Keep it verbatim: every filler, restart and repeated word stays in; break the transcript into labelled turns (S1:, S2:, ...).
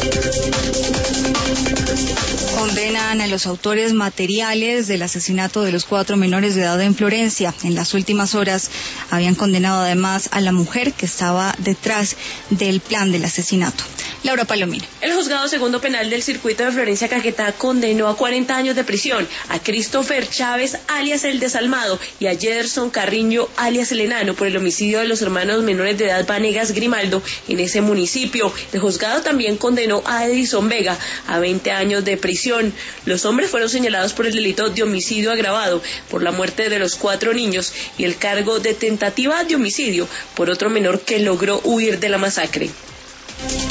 S1: Condenan a los autores materiales del asesinato de los cuatro menores de edad en Florencia. En las últimas horas habían condenado además a la mujer que estaba detrás del plan del asesinato. Laura Palomino.
S2: El juzgado segundo penal del circuito de Florencia, Caquetá, condenó a cuarenta años de prisión a Christopher Chávez, alias El Desalmado, y a Jederson Carriño, alias El Enano, por el homicidio de los hermanos menores de edad Vanegas Grimaldo en ese municipio. El juzgado también condenó a Edison Vega a veinte años de prisión. Los hombres fueron señalados por el delito de homicidio agravado por la muerte de los cuatro niños y el cargo de tentativa de homicidio por otro menor que logró huir de la masacre.